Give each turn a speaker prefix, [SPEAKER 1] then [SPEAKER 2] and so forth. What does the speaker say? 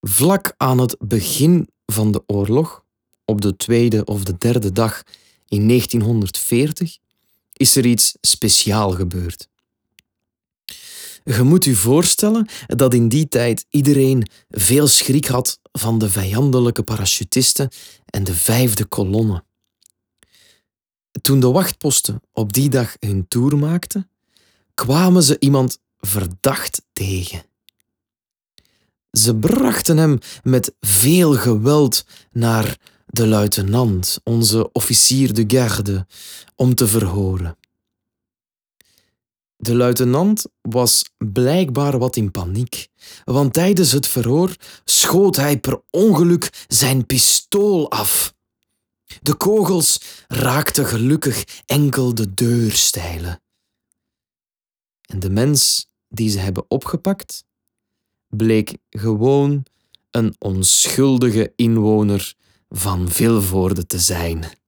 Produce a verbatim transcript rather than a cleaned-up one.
[SPEAKER 1] Vlak aan het begin van de oorlog, op de tweede of de derde dag in negentienhonderdveertig, is er iets speciaal gebeurd. Je moet je voorstellen dat in die tijd iedereen veel schrik had van de vijandelijke parachutisten en de vijfde kolonne. Toen de wachtposten op die dag hun toer maakten, kwamen ze iemand verdacht tegen. Ze brachten hem met veel geweld naar de luitenant, onze officier de garde, om te verhoren. De luitenant was blijkbaar wat in paniek, want tijdens het verhoor schoot hij per ongeluk zijn pistool af. De kogels raakten gelukkig enkel de deurstijlen. En de mens die ze hebben opgepakt, bleek gewoon een onschuldige inwoner van Vilvoorde te zijn.